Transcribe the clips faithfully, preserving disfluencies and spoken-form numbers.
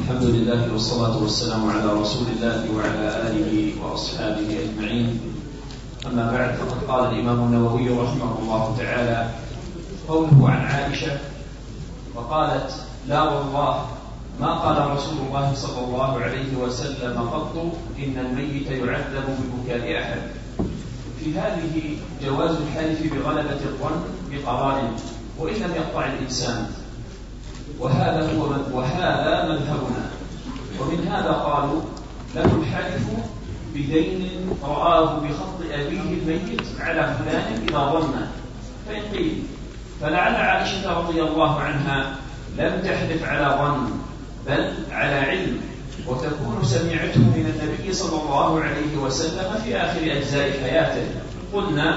الحمد لله والصلاة والسلام على رسول الله وعلى آله وأصحابه أجمعين. أما بعد، فقد قال الإمام النووي رحمه الله تعالى: قوله عن عائشة وقالت: لا والله ما قال رسول الله صلى الله عليه وسلم قط إن الميت يعذب ببكاء أحد. في هذه جواز الحلف بغلبة الظن بقرائن وإن لم يقطع الإنسان، وهذا هو وهذا مذهبنا. ومن هذا قالوا: له الحلف بدين رآه بخط أبيه الميت على فلان إذا ظن. فإن قيل فلعل عائشة رضي الله عنها لم تحلف على ظن بل على علم، وتكون سمعته من النبي صلى الله عليه وسلم في آخر أجزاء حياته. قلنا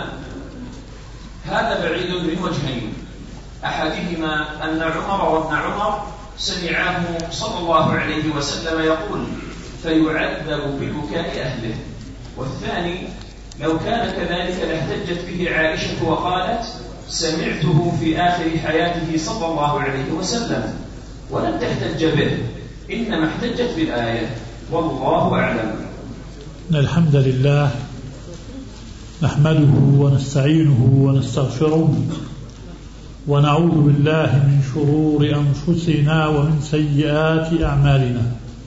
هذا بعيد من وجهين: أحدهما أن عمر وابن عمر سمعاه صلى الله عليه وسلم يقول فيعذب ببكاء أهله، والثاني لو كان كذلك لاحتجت به عائشة وقالت سمعته في آخر حياته صلى الله عليه وسلم، ولم تحتج به، إنما احتجت بالآية. والله أعلم. الحمد لله نحمده ونستعينه ونستغفره ونعوذ بالله من شرور أنفسنا ومن سيئات أعمالنا.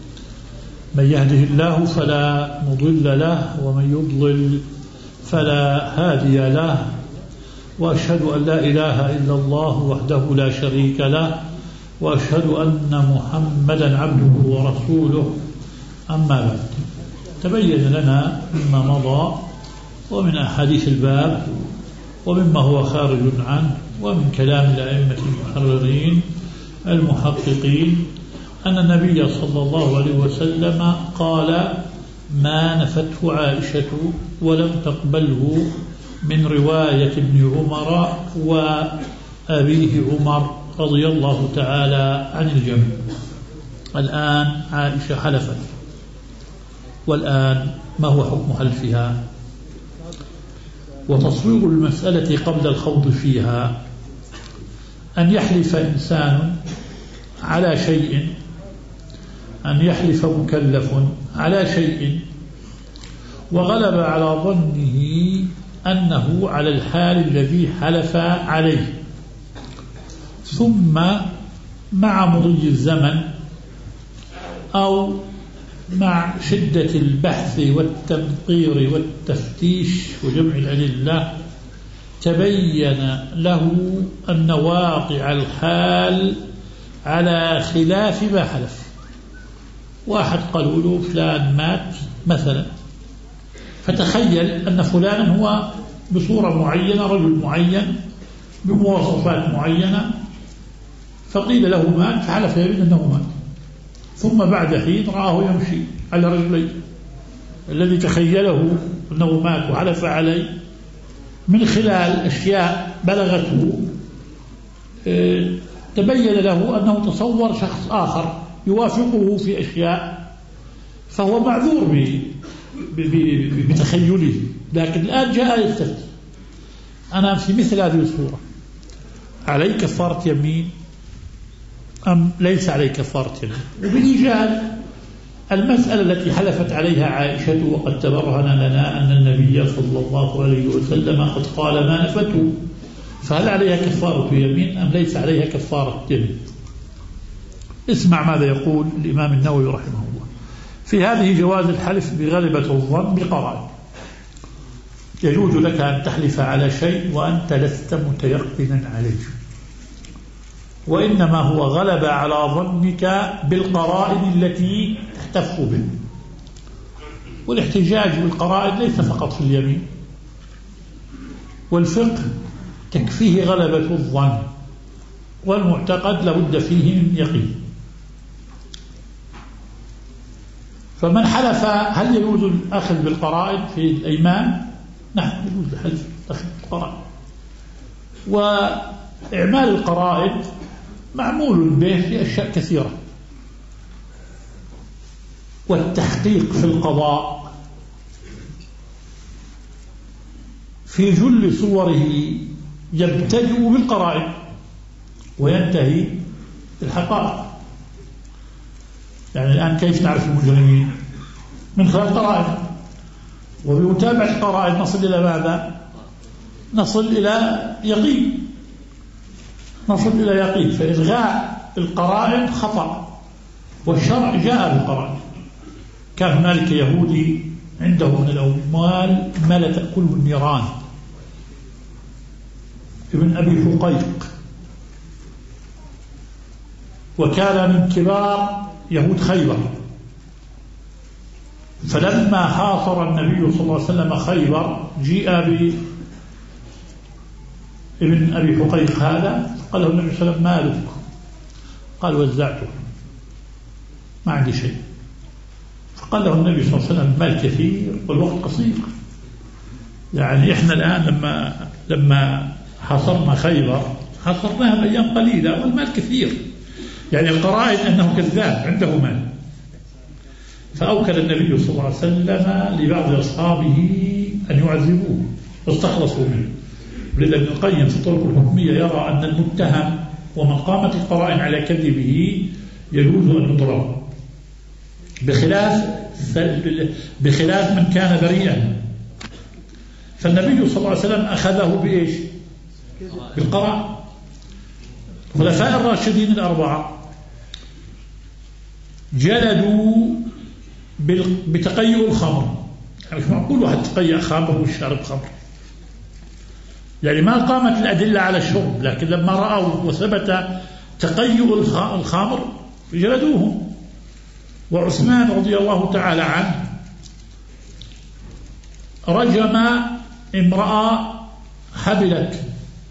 من يهده الله فلا مضل له ومن يضلل فلا هادي له، وأشهد أن لا إله إلا الله وحده لا شريك له، وأشهد أن محمدا عبده ورسوله. أما بعد، تبين لنا مما مضى ومن أحاديث الباب ومما هو خارج عنه ومن كلام الأئمة المحررين المحققين أن النبي صلى الله عليه وسلم قال ما نفته عائشة ولم تقبله من رواية ابن عمر وأبيه عمر رضي الله تعالى عن الجميع. الآن عائشة حلفت، والآن ما هو حكم حلفها؟ وتصوير المسألة قبل الخوض فيها أن يحلف إنسان على شيء، أن يحلف مكلف على شيء وغلب على ظنه أنه على الحال الذي حلف عليه، ثم مع مضي الزمن أو مع شدة البحث والتنقير والتفتيش وجمع الأدلة تبين له أن واقع الحال على خلاف ما حلف. واحد قالوا له فلان مات مثلا، فتخيل أن فلانا هو بصورة معينة، رجل معين بمواصفات معينة، فقيل له مات، فحلف يمين أنه مات، ثم بعد حين رآه يمشي على رجليه. الذي تخيله أنه مات وحلف عليه من خلال أشياء بلغته تبين له أنه تصور شخص آخر يوافقه في أشياء، فهو معذور بتخيله. لكن الآن جاء يستفتي: أنا في مثل هذه الصورة علي كفارة يمين أم ليس علي كفارة يمين؟ وبالإيجاز المسألة التي حلفت عليها عائشة وقد تبرهن لنا أن النبي صلى الله عليه وسلم قد قال ما نفته، فهل عليها كفارة يمين أم ليس عليها كفارة يمين؟ اسمع ماذا يقول الإمام النووي رحمه الله في هذه جواز الحلف بغلبة الظن بقرائن. يجوز لك أن تحلف على شيء وأنت لست متيقنا عليه، وإنما هو غلب على ظنك بالقرائن التي تحتف به. والاحتجاج بالقرائن ليس فقط في اليمين، والفقه تكفيه غلبة الظن، والمعتقد لابد فيه من يقين. فمن حلف، هل يجوز الأخذ بالقرائن في الأيمان؟ نعم، يجوز الحلف بالأخذ بالقرائن، وإعمال القرائن معمول به في أشياء كثيرة. والتحقيق في القضاء في جل صوره يبتدئ بالقرائن وينتهي بالحقائق. يعني الآن كيف نعرف المجرمين؟ من خلال قرائن، وبمتابعة القرائن نصل إلى ماذا؟ نصل إلى يقين، نصل إلى يقين. فإلغاء القرائن خطأ، والشرع جاء بالقرائن. كان هنالك يهودي عنده من الأموال ما لا تأكله النيران، ابن أبي حقيق، وكان من كبار يهود خيبر. فلما حاصر النبي صلى الله عليه وسلم خيبر جيء بابن أبي حقيق هذا، قال له النبي صلى الله عليه وسلم: مالك؟ قال: وزعته، ما عندي شيء. فقال له النبي صلى الله عليه وسلم: المال كثير والوقت قصير. يعني إحنا الآن لما لما حاصرنا خيبر حاصرناها بأيام قليلة والمال كثير، يعني القرائن أنه كذاب عنده مال. فأوكل النبي صلى الله عليه وسلم لبعض أصحابه أن يعذبوه واستخلصوا منه. ولذا ابن القيم في الطرق الحكمية يرى أن المتهم ومن قامت القرائن على كذبه يجوز أن يضرب، بخلاف بخلاف من كان بريئا. فالنبي صلى الله عليه وسلم أخذه بإيش؟ بالقرائن. خلفاء الراشدين الأربعة جلدوا بتقيؤ الخمر. يعني مش معقول واحد تقيأ خمر والشارب خمر، يعني ما قامت الأدلة على الشرب، لكن لما رأوا وثبت تقيؤ الخمر جلدوهم. وعثمان رضي الله تعالى عنه رجم امرأة حبلت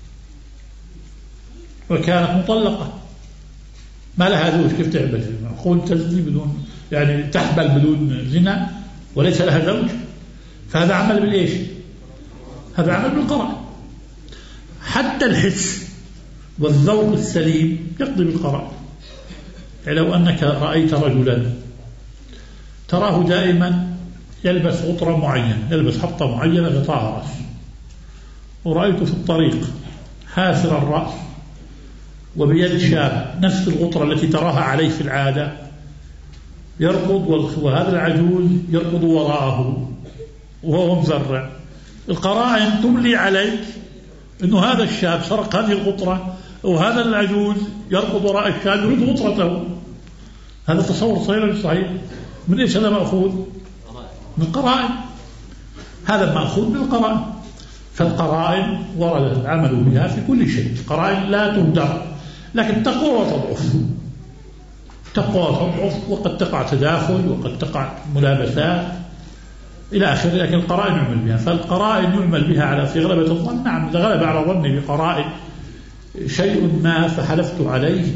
وكانت مطلقة، ما لها زوج، كيف تعبد؟ معقول تزني بدون، يعني تحبل بدون زنا وليس لها زوج؟ فهذا عمل بالإيش؟ هذا عمل بالقرائن. حتى الحس والذوق السليم يقضي بالقرائن. يعني لو أنك رأيت رجلا تراه دائما يلبس غطرة معينة، يلبس حطة معينة غطاء رأس، ورأيته في الطريق حاسر الرأس وبيد شاب نفس الغطرة التي تراها عليه في العادة يركض، وهذا العجوز يركض وراءه وهو مزرع، القرائن تملي عليك أنه هذا الشاب سرق هذه الغطرة، وهذا العجوز يركض وراء الشاب يريد غطرته. هذا تصور صحيح صحيح؟ من إيش هذا مأخوذ؟ من القرائن. هذا مأخوذ من القرائن. فالقرائن ورد العمل بها في كل شيء. القرائن لا تهدر، لكن تقوى وتضعف، تقوى وتضعف، وقد تقع تداخل وقد تقع ملابسات إلى آخره، لكن القرائن يعمل بها. فالقرائن يعمل بها على في غلبة الظن. نعم، إذا غلب على ظني بقرائن شيء ما فحلفت عليه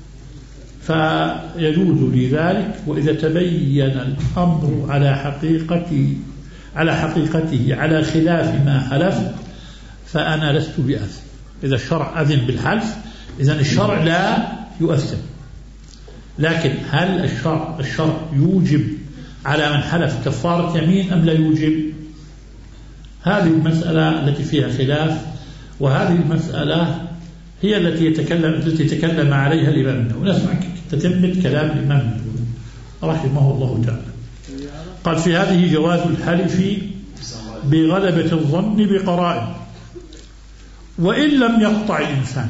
فيجوز لي ذلك. وإذا تبين الأمر على حقيقته على حقيقته على خلاف ما حلفت فأنا لست بأثم. إذا الشرع أذن بالحلف إذن الشرع لا يؤثم. لكن هل الشرع الشرع يوجب على من حلف كفارة يمين أم لا يوجب؟ هذه المسألة التي فيها خلاف، وهذه المسألة هي التي يتكلم التي تكلم عليها الإمام النووي. ونسمع تتمة كلام الإمام النووي رحمه الله تعالى. قال: في هذه جواز الحلف بغلبة الظن بقرائن وإن لم يقطع الإنسان.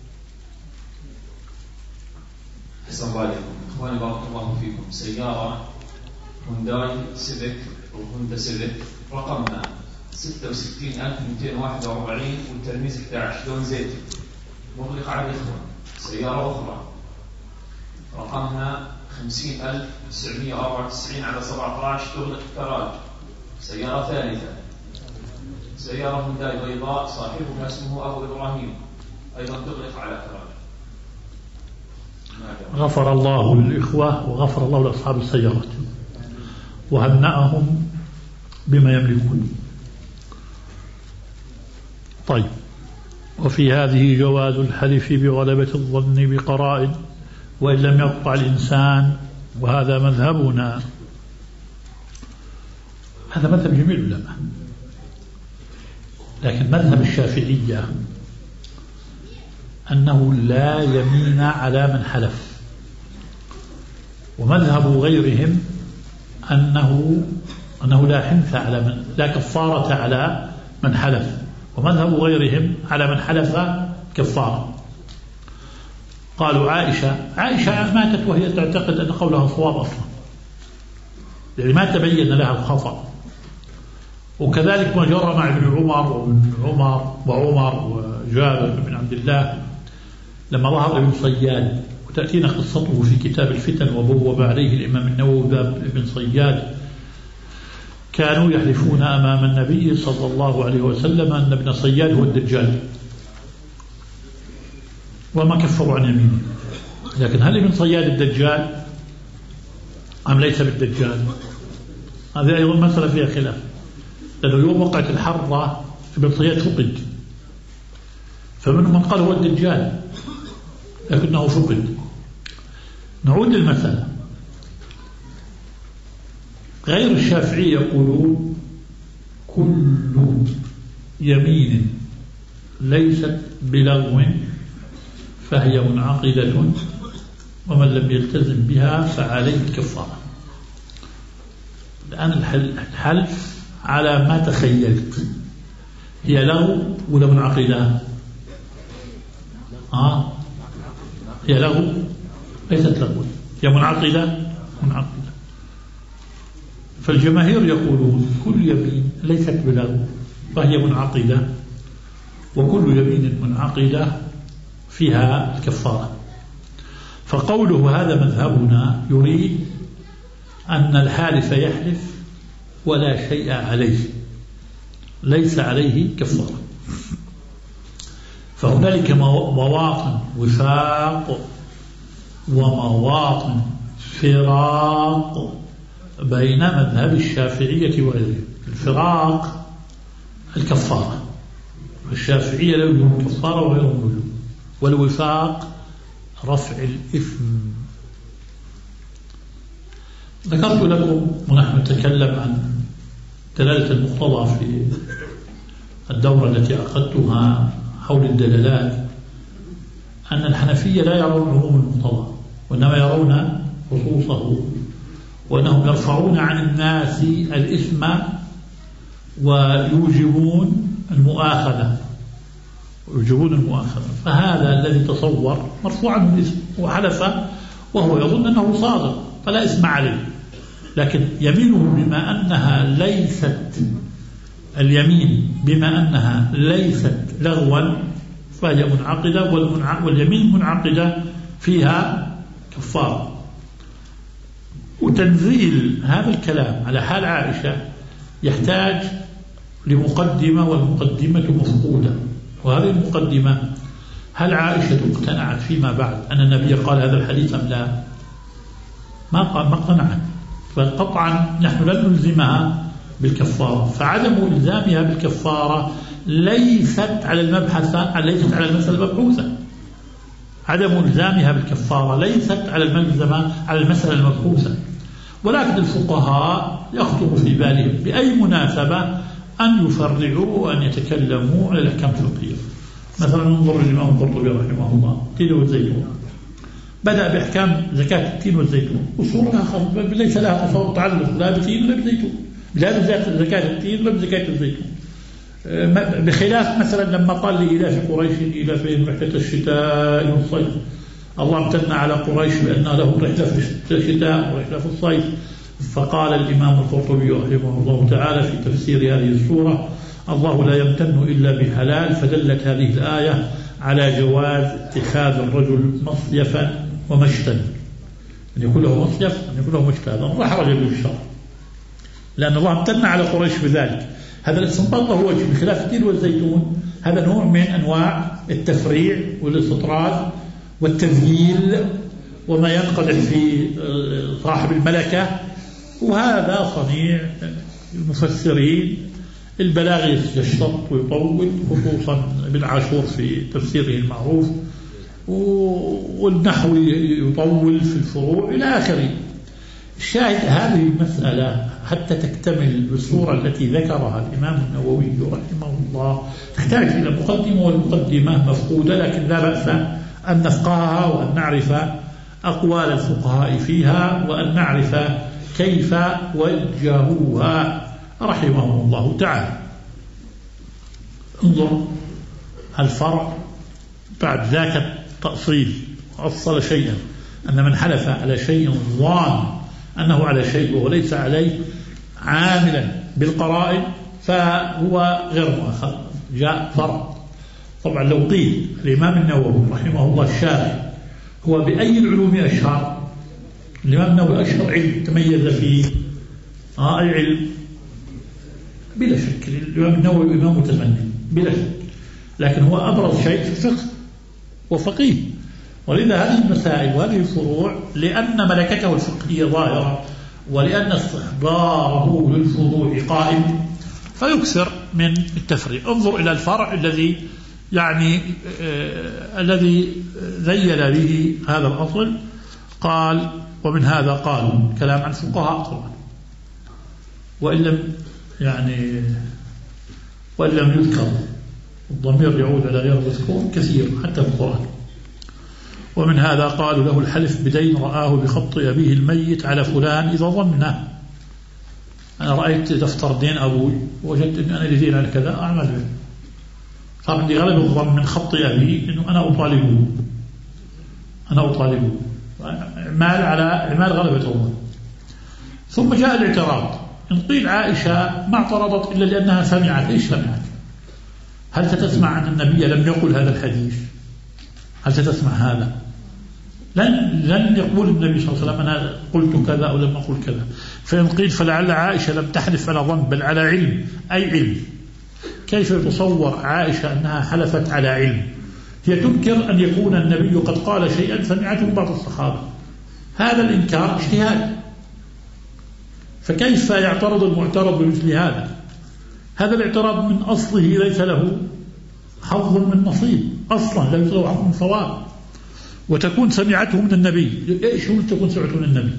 أحسن الله عليكم إخواني، بارك الله فيكم. سيارة هونداي سيفيك أو هوندا سيفيك رقمنا ستة وستين ألف ومئتين وواحد وأربعين والترميز أحد عشر لون زيتي مغلق على الإخوة. سيارة أخرى رقمها خمسين ألف وتسعمائة وأربعة وتسعين على سبعة عشر تغلق الكراج. سيارة ثالثة سيارة هونداي بيضاء صاحبها اسمه أبو إبراهيم أيضا تغلق على كراج. غفر الله للإخوة وغفر الله لأصحاب السيارات وهنأهم بما يملكون. طيب، وفي هذه جواز الحلف بغلبة الظن بقرائن وإن لم يقطع الإنسان، وهذا مذهبنا، هذا مذهب جميع العلماء. لكن مذهب الشافعية أنه لا يمين على من حلف، ومذهب غيرهم أنه أنه لا حنث على من لا كفارة على من حلف، ومذهب غيرهم على من حلف كفارة. قالوا عائشة عائشة ماتت وهي تعتقد أن قولها صواب أصلا، يعني ما تبين لها الخطأ. وكذلك ما جرى مع ابن عمر وابن عمر وعمر وجابر بن عبد الله لما ظهر ابن صياد، وتأتينا قصته في كتاب الفتن وبوب عليه الإمام النووي باب ابن صياد. كانوا يحلفون أمام النبي صلى الله عليه وسلم أن ابن صياد هو الدجال، وما كفروا عن يمينه. لكن هل ابن صياد الدجال أم ليس بالدجال؟ هذه أيضا مسألة فيها خلاف، لأنه يوم وقعت الحرة ابن صياد فقد، فمنهم من قال هو الدجال لكنه فقد. نعود للمسألة. غير الشافعي يقولون كل يمين ليست بلغو فهي منعقدة، ومن لم يلتزم بها فعليه الكفارة. الآن الحلف على ما تخيلت، هي لغو ولا منعقدة؟ آه هي لغو ليست لغو، هي منعقدة منعقدة. فالجماهير يقولون كل يمين ليست بلغو فهي منعقدة، وكل يمين منعقدة فيها الكفارة. فقوله هذا مذهبنا يريد أن الحالف يحلف ولا شيء عليه، ليس عليه كفارة. فهنالك مواطن وفاق ومواطن فراق بين مذهب الشافعية وغيره. الفراق الكفارة، الشافعية لا يوجد كفارة وغيرهم يوجد، والوفاق رفع الإثم. ذكرت لكم ونحن نتكلم عن دلالة المقتضى في الدورة التي عقدتها حول الدلالات أن الحنفية لا يرون عموم المقتضى وإنما يرون خصوصه، وأنهم يرفعون عن الناس الإثم ويوجبون المؤاخذة ويوجبون المؤاخذة. فهذا الذي تصور مرفوع عنه الإثم وحلف وهو يظن أنه صادق فلا إثم عليه، لكن يمينه بما أنها ليست اليمين بما أنها ليست لغوا فهي منعقدة، واليمين منعقدة فيها كفارة. وتنزيل هذا الكلام على حال عائشة يحتاج لمقدمة، والمقدمة مفقودة. وهذه المقدمة هل عائشة اقتنعت فيما بعد أن النبي قال هذا الحديث أم لا؟ ما قال ما اقتنعت، فقطعا نحن لن نلزمها بالكفارة. فعدم إلزامها بالكفارة ليست على المبحث ليست على المسألة المبحوثة. عدم إلزامها بالكفارة ليست على الملزمة على المسألة المبحوثة. ولكن الفقهاء يخطر في بالهم بأي مناسبة أن يفرعوا وأن يتكلموا على الأحكام الفقهية. مثلا ننظر للإمام القرطبي رحمه الله التين والزيتون، بدأ بأحكام زكاة التين والزيتون، أصولها ليس لها تصور تعلق لا بالتين ولا بالزيتون، لا بزكاة التين ولا بزكاة الزيتون، بخلاف مثلا لما قال لإلاف قريش إلافهم رحلة الشتاء والصيف. الله امتن على قريش بأن لهم رحلة في الشتاء ورحلة في الصيف. فقال الإمام القرطبي رحمه الله تعالى في تفسير هذه السورة: الله لا يمتن إلا بحلال. فدلت هذه الآية على جواز اتخاذ الرجل مصيفا ومشتا، أن يكون له مصيف أن يكون له مشتا، هذا لا حرج به الشرع، لأن الله امتن على قريش بذلك. هذا الاستنباط هو وجه، بخلاف التين والزيتون هذا نوع من أنواع التفريع والاستطراد والتذييل وما ينقدح في صاحب الملكة، وهذا صنيع المفسرين. البلاغ يشتط ويطول، خصوصا ابن عاشور في تفسيره المعروف، والنحو يطول في الفروع إلى آخره. الشاهد هذه المسألة حتى تكتمل بالصورة التي ذكرها الإمام النووي رحمه الله تحتاج إلى مقدمة، والمقدمة مفقودة، لكن لا بأس أن نفقهها وأن نعرف أقوال الفقهاء فيها وأن نعرف كيف وجهوها رحمهم الله تعالى. انظر الفرع بعد ذاك التأصيل أصل شيئا أن من حلف على شيء ظان أنه على شيء وليس عليه عاملا بالقرائن فهو غير مؤخذ. جاء فرع. طبعا لو قيل الإمام النووي رحمه الله الشافعي هو بأي العلوم أشهر؟ الإمام النووي أشهر علم تميز فيه آه أي علم بلا شك. الإمام النووي إمام متفنن بلا شك، لكن هو أبرز شيء في الفقه وفقيه. ولذا هذه المسائل وهذه الفروع لأن ملكته الفقهية ظاهرة ولأن استحضاره للفروع قائم فيكثر من التفريع. انظر إلى الفرع الذي يعني آه الذي ذيل به هذا الأصل. قال ومن هذا قالوا كلام عن فقهاء طبعا وإن لم يعني وإن لم يذكر الضمير يعود على غير مذكور كثير حتى في القرآن. ومن هذا قالوا له الحلف بدين رآه بخط أبيه الميت على فلان إذا ظنه. أنا رأيت دفتر دين أبوي ووجدت أن أنا لدين على كذا أعمل به، صار عندي غلب الظن من خط أبي أنه أنا أطالبه أنا أطالبه عمال على عمال غلبة الظن. ثم جاء الاعتراض. إن قيل عائشة ما اعترضت إلا لأنها سمعت. إيش سمعت؟ هل ستسمع أن النبي لم يقل هذا الحديث؟ هل ستسمع هذا؟ لن لن يقول النبي صلى الله عليه وسلم أنا قلت كذا أو لم أقل كذا. فإن قيل فلعل عائشة لم تحلف على ظن بل على علم. أي علم؟ كيف يتصور عائشة أنها حلفت على علم؟ هي تنكر أن يكون النبي قد قال شيئا سمعته بعض الصحابة. هذا الإنكار اجتهاد، فكيف يعترض المعترض بمثل هذا؟ هذا الاعتراض من أصله ليس له حظ من نصيب، أصلا ليس له حظ من صواب. وتكون سمعته من النبي. إيش هو تكون سمعته من النبي؟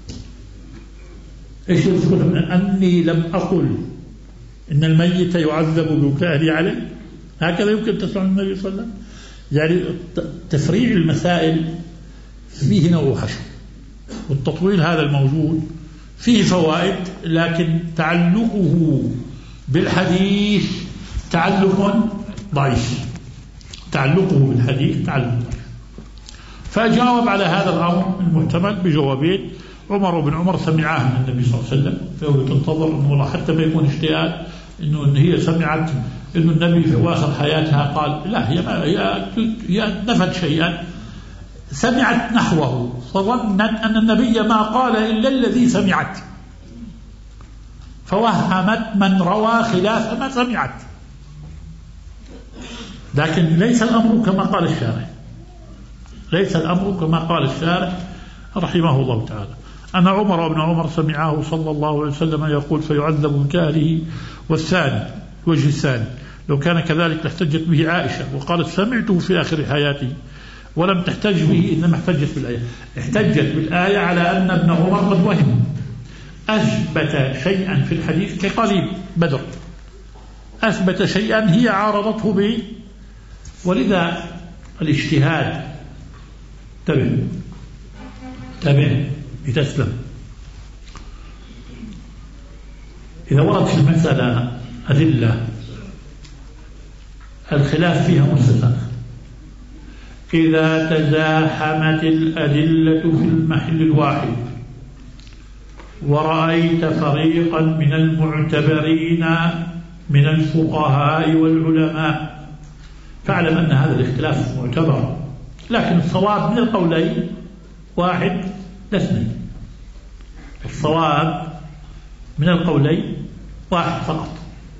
إيش هو تكون من أني لم أقل إن الميت يعذب ببكائه عليه؟ هكذا يمكن تسمع من النبي صلى الله عليه وسلم. يعني تفريع المسائل فيه نوع حشو، والتطويل هذا الموجود فيه فوائد، لكن تعلقه بالحديث تعلق ضعيف. تعلقه بالحديث تعلق ضعيف. فجاوب على هذا الأمر المحتمل بجوابين. عمر بن عمر سمعاه من النبي صلى الله عليه وسلم، فهو تنتظر أنه والله حتى ما يكون اجتهاد إنه إن هي سمعت إنه النبي في أواخر حياتها قال لا، هي ما هي هي نفت شيئا، سمعت نحوه فظنت أن النبي ما قال إلا الذي سمعت، فوهمت من روى خلاف ما سمعت. لكن ليس الأمر كما قال الشارع، ليس الأمر كما قال الشارع رحمه الله تعالى أن عمر بن عمر سمعه صلى الله عليه وسلم يقول فيعذب بكاره. والثاني الوجه الثاني لو كان كذلك لاحتجت به عائشة وقالت سمعته في آخر حياتي، ولم تحتج به إنما احتجت بالآية. احتجت بالآية على أن ابن عمر قد وهم، أثبت شيئا في الحديث كقليل بدر، أثبت شيئا هي عارضته به. ولذا الاجتهاد تبع تبع لتسلم. إذا ورد في المسألة أدلة الخلاف فيها مستثنى، إذا تزاحمت الأدلة في المحل الواحد ورأيت فريقا من المعتبرين من الفقهاء والعلماء فاعلم أن هذا الاختلاف معتبر، لكن الصواب من القولين واحد لا اثنين. الصواب من القولين واحد فقط.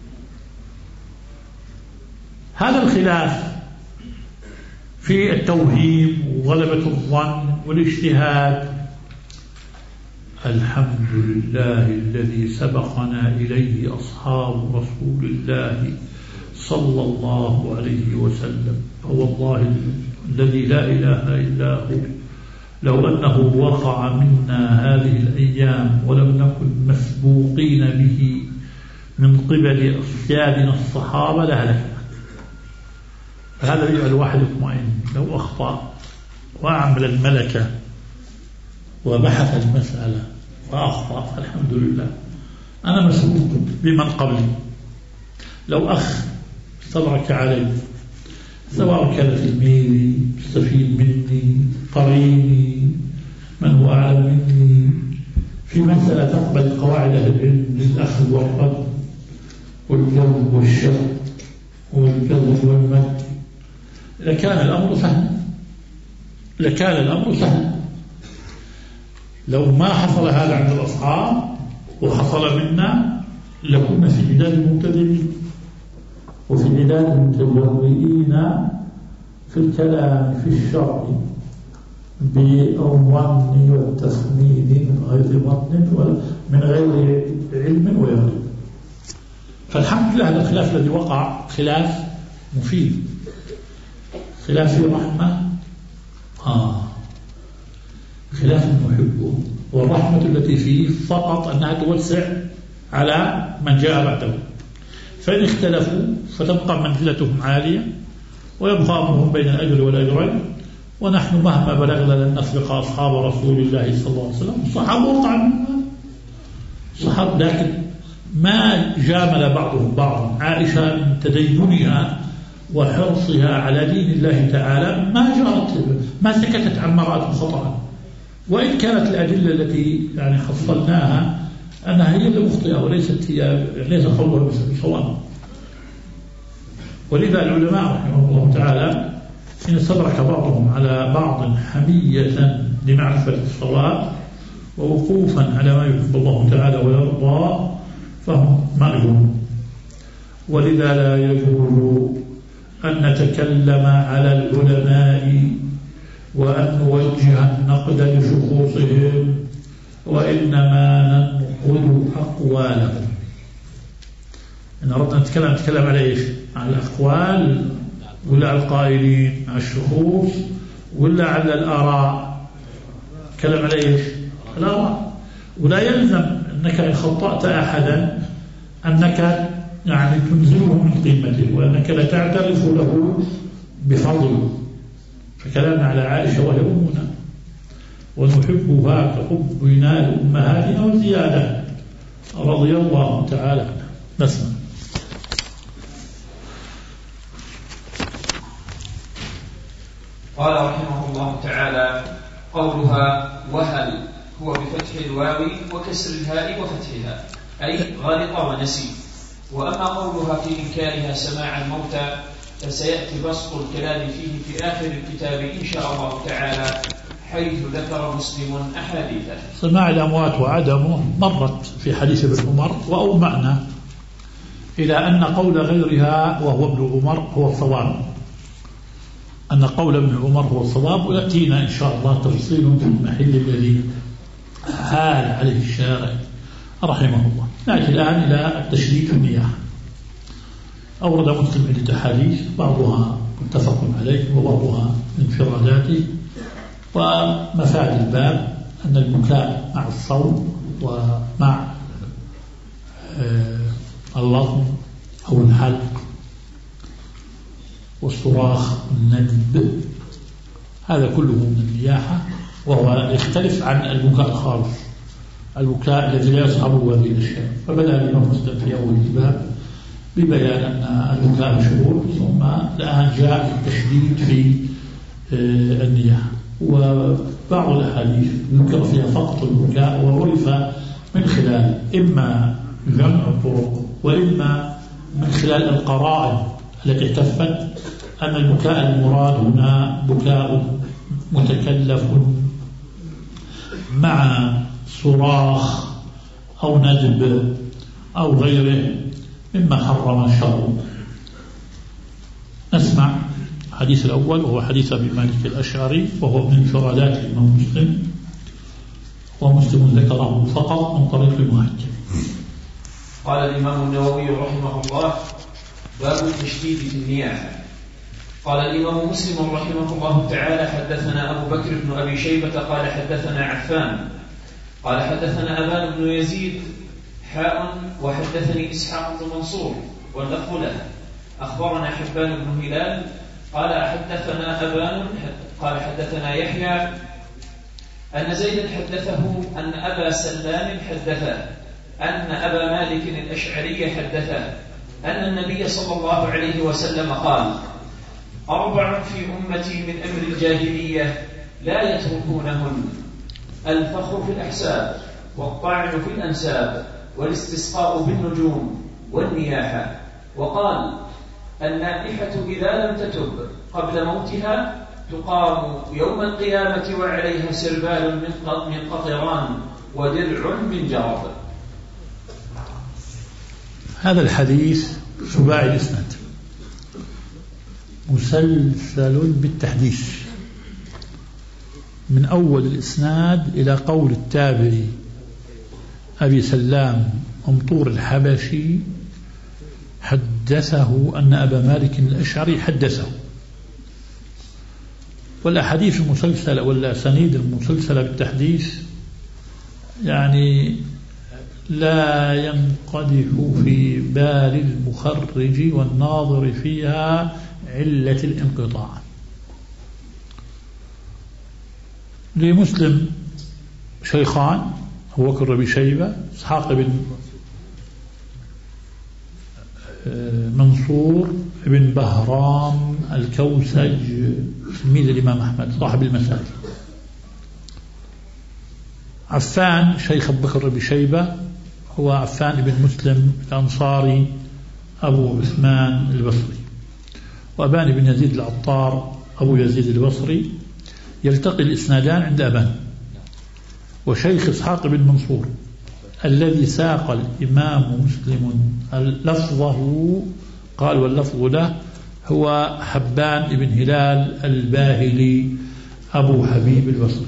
هذا الخلاف في التوهيم وغلبة الظن والاجتهاد الحمد لله الذي سبقنا إليه أصحاب رسول الله صلى الله عليه وسلم، فوالله الذي لا إله إلا هو لو أنه وقع منا هذه الأيام ولم نكن مسبوقين به من قبل أصحابنا الصحابة لهلكنا. فهذا يجعل الواحد يطمئن. لو أخطأ وأعمل الملكة وبحث المسألة وأخطأ فالحمد لله، أنا مسؤول بمن قبلي. لو أخ استدرك علي سواء كان تلميذي يستفيد مني قريني من هو أعلم مني في مسألة تقبل قواعد أهل العلم للأخذ والرد والجذب والشر والكذب والمد، لكان الأمر سهل لكان الأمر سهل لو ما حصل هذا عند الأصحاب وحصل منا لكنا في عداد المبتدئين وفي عداد المتجرئين في الكلام في الشرع بالظن والتخمين من غير ظن ومن غير علم ويقين. فالحمد لله هذا الخلاف الذي وقع خلاف مفيد، خلاف في رحمة، آه خلاف نحبه، والرحمة التي فيه فقط أنها توسع على من جاء بعده، فإن اختلفوا فتبقى منزلتهم عالية ويبقى أمرهم بين الأجر والأجرين، ونحن مهما بلغنا لن نسبق أصحاب رسول الله صلى الله عليه وسلم. الصحابة وقع منهم الصحابة، لكن ما جامل بعضهم بعضا. عائشة من تدينها وحرصها على دين الله تعالى ما جرت ما سكتت عن مرأة خطأ، وإن كانت الأدلة التي يعني حصلناها أنها هي المخطئة وليست هي ليس قولها بصواب. ولذا العلماء رحمه الله تعالى إن استدرك بعضهم على بعض حمية لمعرفة الصواب ووقوفا على ما يحب الله تعالى ويرضى فهم مأجورون. ولذا لا يجوز أن نتكلم على العلماء وأن نوجه النقد لشخوصهم، وإنما ننقل أقوالهم. إن أردنا نتكلم نتكلم على إيش؟ على الأقوال ولا على القائلين، على الشخوص ولا على الآراء؟ نتكلم على إيش؟ الآراء. ولا يلزم أنك إن خطأت أحدا أنك يعني تنزله من قيمته وأنك لا تعترف له بفضله. فكلامنا على عائشة وهي أمنا ونحبها كحبنا لأمهاتنا وزيادة رضي الله تعالى عنها. نسمع. قال رحمه الله تعالى: قولها وهل هو بفتح الواو وكسر الهاء وفتحها، أي غلط ونسي. وأما قولها في إنكارها سماع الموتى فسيأتي بسط الكلام فيه في آخر الكتاب إن شاء الله تعالى، حيث ذكر مسلم أحاديثه. سماع الأموات وعدمه مرت في حديث ابن عمر، وأومأنا إلى أن قول غيرها وهو ابن عمر هو الصواب، أن قول ابن عمر هو الصواب، ويأتينا إن شاء الله تفصيل في المحل الذي هال عليه الشارع رحمه الله. نأتي الآن إلى التشديد في النياحة. أورد مسلم عدة أحاديث بعضها متفق عليه وبعضها انفراداته، ومفاد الباب أن البكاء مع الصوم ومع اللطم أو الحلق والصراخ والندب هذا كله من النياحة، وهو يختلف عن البكاء الخالص، البكاء الذي لا يصحبه هذه الأشياء. فبدأ الإمام مسلم في أول الباب ببيان أن البكاء مشروع، ثم الآن جاء التشديد في النياحة. وبعض الأحاديث ذكر فيها فقط البكاء، وعرف من خلال إما جمع الطرق وإما من خلال القرائن التي احتفت أن البكاء المراد هنا بكاء متكلف مع صراخ أو ندب أو غيره مما حرم الشرع. نسمع الحديث الأول وهو حديث أبي مالك الأشعري، وهو من انفرادات الإمام مسلم، ومسلم ذكره فقط من طريق المهاجر. قال الإمام النووي رحمه الله: باب التشديد في النياحة. قال الإمام مسلم رحمه الله تعالى: حدثنا أبو بكر بن أبي شيبة قال حدثنا عفان قال حدثنا أبان بن يزيد حاء وحدثني إسحاق بن منصور واللفظ له. أخبرنا حبان بن هلال قال حدثنا أبان قال حدثنا يحيى أن زيدا حدثه أن أبا سلام حدثه أن أبا مالك الأشعري حدثه أن النبي صلى الله عليه وسلم قال: أربع في أمتي من أمر الجاهلية لا يتركونهن: الفخر في الأحساب، والطعن في الأنساب، والاستسقاء بالنجوم، والنياحة. وقال: النائحة إذا لم تتب قبل موتها تقام يوم القيامة وعليها سربال من قطران ودرع من جرب. هذا الحديث سباعي الإسناد مسلسل بالتحديث من أول الإسناد إلى قول التابعي أبي سلام أمطور الحبشي حدثه أن أبا مالك الأشعري حدثه. والأحاديث المسلسلة والأسانيد المسلسلة بالتحديث يعني لا ينقدح في بال المخرج والناظر فيها علة الانقطاع. لمسلم شيخان: أبو بكر بن شيبة، إسحاق بن منصور بن بهرام الكوسج تلميذ الإمام أحمد صاحب المسائل. عفان شيخ أبو بكر بن شيبة هو عفان بن مسلم الأنصاري أبو عثمان البصري. وأبان بن يزيد العطار أبو يزيد البصري. يلتقي الإسنادان عند أبان. وشيخ إسحاق بن منصور الذي ساق الإمام مسلم لفظه قال واللفظ له هو حبان بن هلال الباهلي أبو حبيب البصري.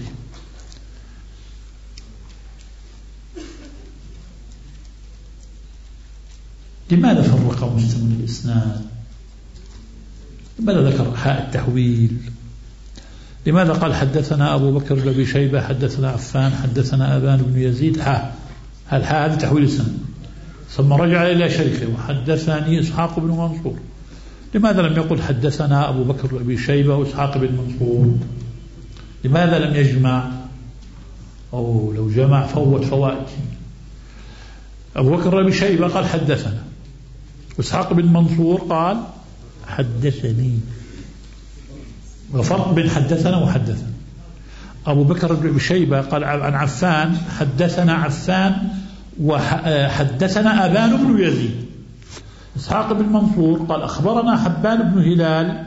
لماذا فرق مسلم الإسناد؟ لماذا ذكر حاء التحويل؟ لماذا قال حدثنا أبو بكر بن شيبة حدثنا عفان حدثنا أبان بن يزيد حاء؟ الحاء هذا تحويل السند. ثم رجع إلى شيخه وحدثني إسحاق بن منصور. لماذا لم يقل حدثنا أبو بكر بن شيبة وإسحاق بن منصور؟ لماذا لم يجمع؟ أو لو جمع فوت فوائد. أبو بكر بن شيبة قال حدثنا، وإسحاق بن منصور قال حدثني. وفرق بين حدثنا وحدثنا. أبو بكر بن شيبة قال عن عفان حدثنا عفان وحدثنا أبان بن يزيد. إسحاق بن منصور قال أخبرنا حبان بن هلال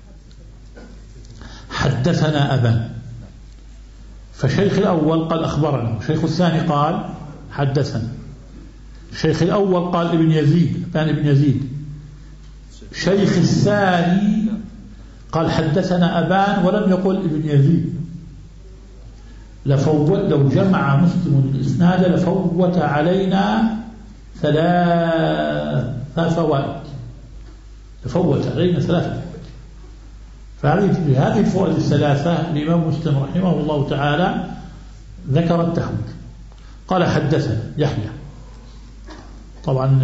حدثنا أبان. فالشيخ الأول قال أخبرنا، والشيخ الثاني قال حدثنا. الشيخ الأول قال ابن يزيد أبان ابن يزيد. الشيخ الثاني قال حدثنا أبان ولم يقل ابن يزيد. لفوت لو جمع مسلم الإسناد لفوت علينا ثلاث فوائد لفوت علينا ثلاث فوائد. فهذه الفوائد الثلاثة الإمام مسلم رحمه الله تعالى ذكر التحويل. قال حدثنا يحيى. طبعا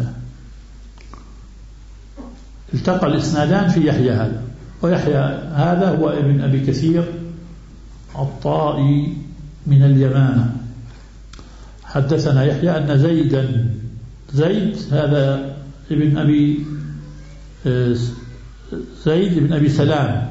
التقى الإسنادان في يحيى هذا، ويحيى هذا هو ابن أبي كثير الطائي من اليمامة. حدثنا يحيى أن زيدا زيد هذا ابن أبي زيد بن أبي سلام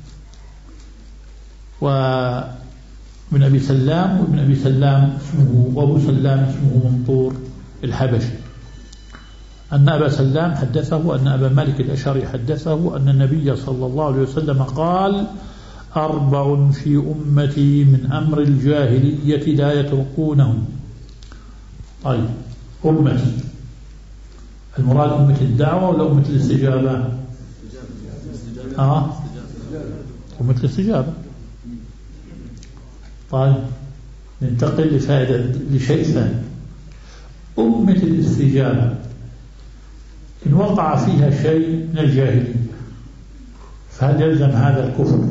وابن أبي سلام وابن أبي سلام اسمه وأبو سلام اسمه منطور الحبشي. أن أبا سلام حدثه أن أبا مالك الأشعري حدثه أن النبي صلى الله عليه وسلم قال: أربع في أمتي من أمر الجاهلية لا يتركونهم. طيب، أمتي المراد أمة الدعوة ولا أمة الاستجابة؟ آه أمة الاستجابة. طيب، ننتقل لفائدة لشيء ثاني. أمة الاستجابة إن وقع فيها شيء من الجاهلية فهل يلزم هذا الكفر؟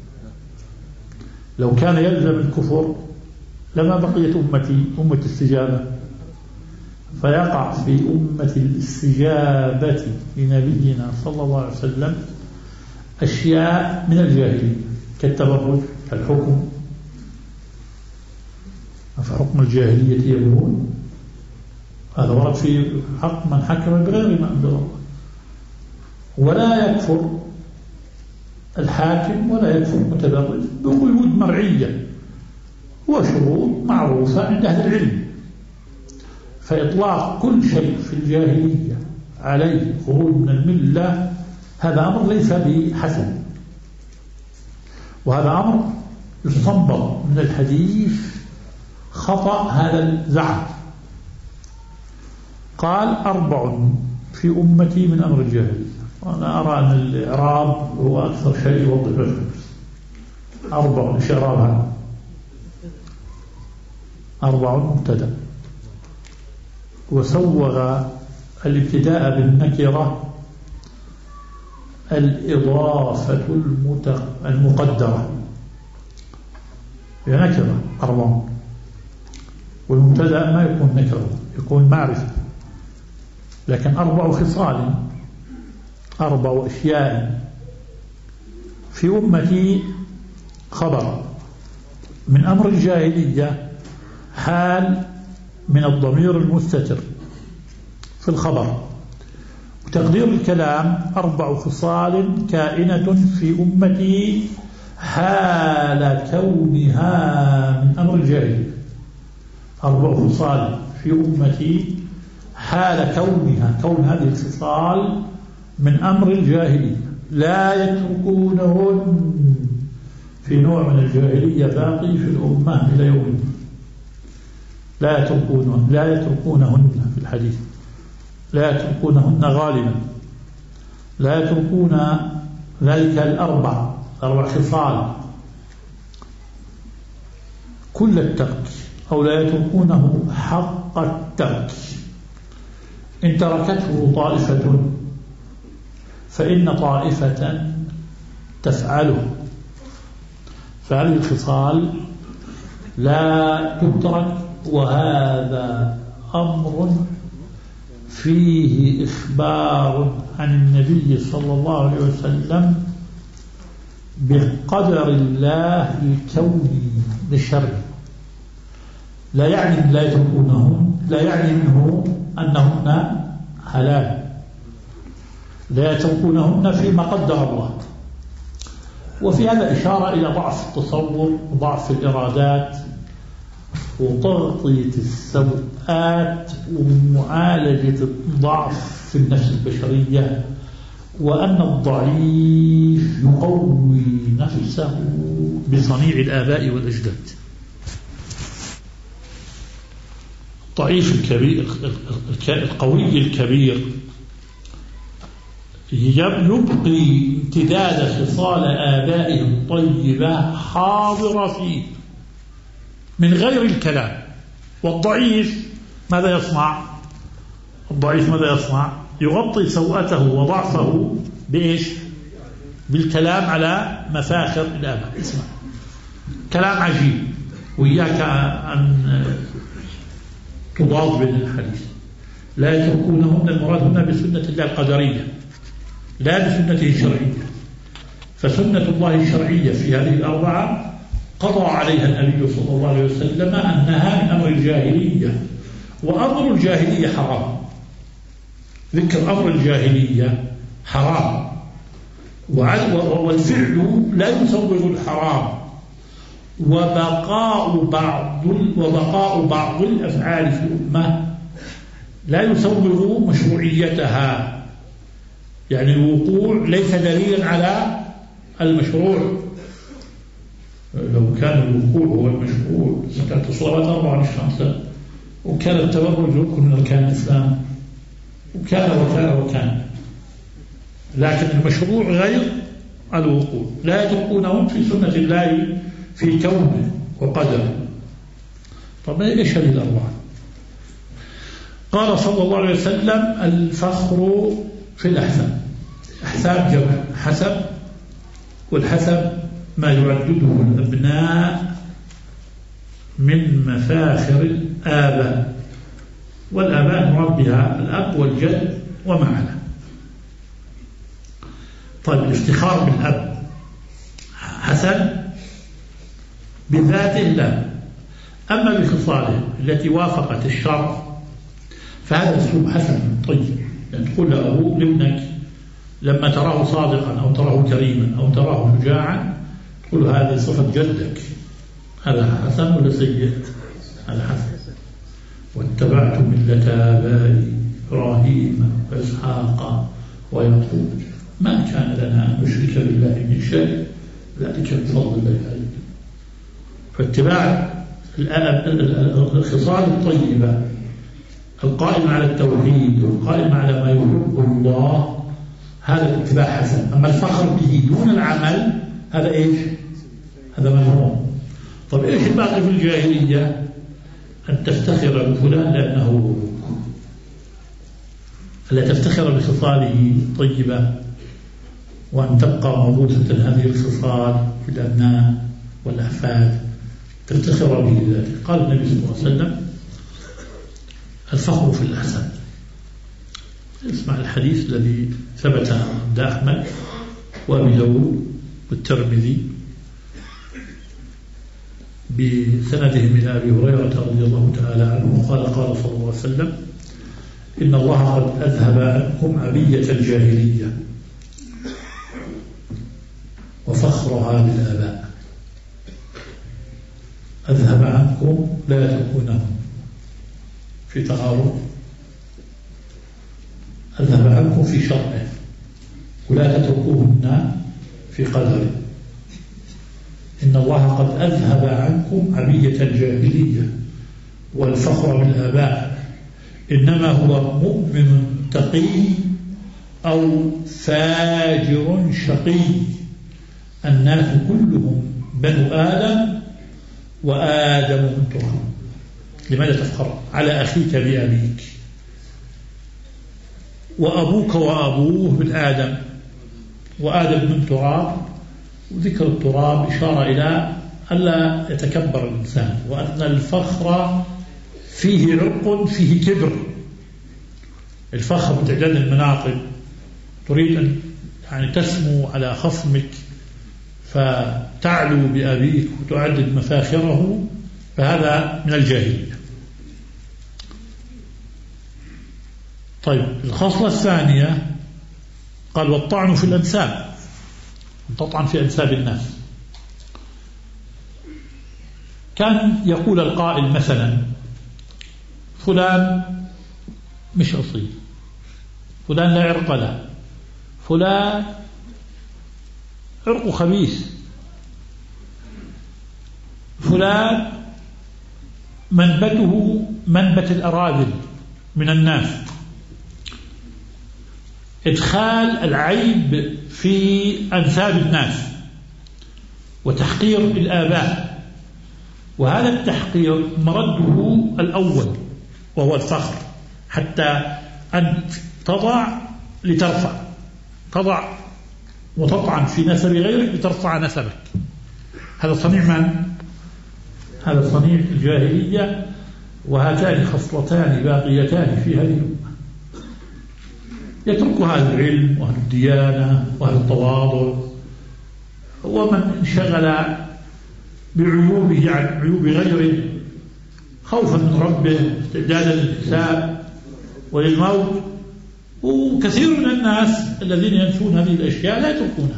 لو كان يلزم الكفر لما بقيت أمتي أمة الاستجابة. فيقع في أمة الاستجابة لنبينا صلى الله عليه وسلم أشياء من الجاهلية كالتبرج، كالحكم، فحكم الجاهلية يبغون، هذا ورد في حق من حكم بغير ما أنزل الله. ولا يكفر الحاكم ولا يكفر المتبرج بقيود مرعية وشروط معروفة عند أهل العلم. فإطلاق كل شيء في الجاهلية عليه خروج من الملة هذا أمر ليس بحسن، وهذا أمر يستنبط من الحديث خطأ هذا الزعم. قال أربع في أمتي من أمر الجاهلية، وأنا أرى أن الإعراب هو أكثر شيء يوضح الفكر. أربع إيش إعرابها؟ أربع مبتدأ، وسوغ الابتداء بالنكرة الإضافة المقدرة بنكرة أربع، والمبتدأ ما يكون نكرة، يكون معرفة. لكن أربع خصال، أربع أشياء في أمتي خبر من أمر الجاهلية، حال من الضمير المستتر في الخبر، وتقدير الكلام أربع خصال كائنة في أمتي حال كونها من أمر الجاهلية. أربع خصال في أمتي حال كونها، كون هذه الخصال من أمر الجاهلية، لا يتركونهن. في نوع من الجاهلية باقي في الأمة إلى يوم، لا يتركونهن، لا يتركونهن في الحديث، لا يتركونهن غالبا، لا يتركون ذلك الأربع أربع خصال كل الترك، أو لا يتركونه حق الترك. إن تركته طائفة فإن طائفة تفعله، فهذه الخصال لا تترك. وهذا أمر فيه إخبار عن النبي صلى الله عليه وسلم بقدر الله الكوني للشر. لا يعني لا يتركونهن، لا يعني منه أنهن حلال، لا يتركونهن فيما قدر الله. وفي هذا إشارة إلى ضعف التصور وضعف الإرادات وتغطية السوءات ومعالجة الضعف في النفس البشرية، وأن الضعيف يقوي نفسه بصنيع الآباء والأجداد. الضعيف الكبير القوي الكبير يبقي امتداد خصال آبائه الطيبة حاضرة فيه من غير الكلام. والضعيف ماذا يصنع؟ الضعيف ماذا يصنع؟ يغطي سوءته وضعفه بإيش؟ بالكلام على مفاخر الآباء. اسمع كلام عجيب، وإياك أن تضاد بين الحديث. لا يتركونهن، المراد هنا بسنة الله القدرية لا بسنته الشرعية. فسنة الله الشرعية في هذه الأربعة قضى عليها النبي صلى الله عليه وسلم أنها من أمر الجاهلية، وأمر الجاهلية حرام. ذكر أمر الجاهلية حرام، والفعل لا يسوغ الحرام. وبقاء بعض وبقاء بعض الأفعال في الأمة لا يسوغ مشروعيتها، يعني الوقوع ليس دليلا على المشروع. لو كان الوقوع هو المشروع كانت الصلوات أربعة الشمس، وكان التبرج ركن من أركان الإسلام، وكان وكان وكان لكن المشروع غير الوقوع. لا يتركونهم في سنة الله في كونه وقدره. طب إيش هذه الأربعة؟ قال صلى الله عليه وسلم الفخر في الأحساب. أحساب جمع حسب، والحسب ما يعدده الأبناء من مفاخر الآباء، والآباء مراد بها الأب والجد وما على. طيب الافتخار بالأب حسن بذاته لا، أما بخصاله التي وافقت الشرع فهذا أسلوب حسن طيب، يعني تقول لأبوك لابنك لما تراه صادقا أو تراه كريما أو تراه شجاعا تقول هذه صفة جدك، هذا حسن ولا سيء؟ هذا حسن. واتبعت ملة آبائي إبراهيم وإسحاق ويعقوب ما كان لنا أن نشرك بالله من شيء ذلك بفضل الله علينا. فاتباع الخصال الطيبة القائم على التوحيد والقائم على ما يحب الله هذا الاتباع حسن. أما الفخر به دون العمل هذا إيش؟ هذا مذموم. طب إيش الباقي في الجاهلية؟ أن تفتخر بفلان لأنه ألا تفتخر بخصاله طيبة، وأن تبقى موروثة هذه الخصال في الأبناء والأحفاد تفتخر به ذلك. قال النبي صلى الله عليه وسلم الفخر في الأحسن. اسمع الحديث الذي ثبت عند أحمد وأبي داود والترمذي بسنده من أبي هريرة رضي الله تعالى عنه قال قال صلى الله عليه وسلم إن الله قد أذهب عنكم عبية الجاهلية وفخرها بالآباء. أذهب عنكم لا تكونهم في تعارض، أذهب عنكم في شرعه ولا تتركوهن في قدره. إن الله قد أذهب عنكم عبية الجاهلية والفخر بالآباء، إنما هو مؤمن تقي أو فاجر شقي، الناس كلهم بنو آدم وآدم من تراب. لماذا تفخر على أخيك بأبيك؟ وأبوك وأبوه بالآدم وآدم من تراب، وذكر التراب إشارة إلى ألا يتكبر الإنسان، وأن الفخر فيه عرق فيه كبر. الفخر بتعداد المناقب، تريد أن يعني تسمو على خصمك فتعلو بأبيك وتعدد مفاخره، فهذا من الجاهلية. طيب الخصلة الثانية قال والطعن في الأنساب، تطعن في أنساب الناس. كان يقول القائل مثلا فلان مش أصيل، فلان لا عرق له، فلان عرق خبيث، فلان منبته منبت الأراذل من الناس. إدخال العيب في أنساب الناس وتحقير الآباء، وهذا التحقير مرده الأول وهو الفخر، حتى أن تضع لترفع، تضع وتطعن في نسب غيرك لترفع نسبك. هذا صنيع من؟ هذا صنيع الجاهلية. وهاتان خصلتان باقيتان في هذه الأمة. يتركها أهل العلم وأهل الديانة وأهل التواضع، ومن انشغل بعيوبه عن عيوب غيره خوفا من ربه استعدادا للحساب وللموت. وكثير من الناس الذين ينسون هذه الأشياء لا يتركونها.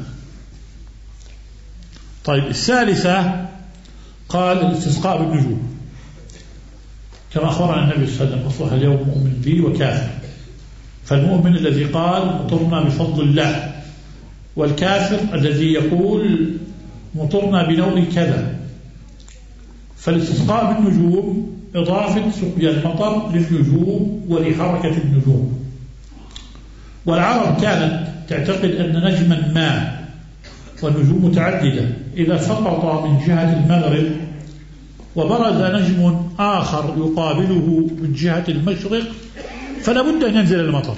طيب الثالثة قال الاستسقاء بالنجوم، كما أخبرنا النبي صلى الله عليه وسلم أصبح اليوم مؤمن بي وكافر. فالمؤمن الذي قال مطرنا بفضل الله، والكافر الذي يقول مطرنا بنوء كذا. فالاستسقاء بالنجوم إضافة سقيا المطر للنجوم ولحركة النجوم. والعرب كانت تعتقد أن نجما ما والنجوم متعددة إذا سقط من جهة المغرب وبرز نجم آخر يقابله من جهة المشرق فلا بد أن ينزل المطر.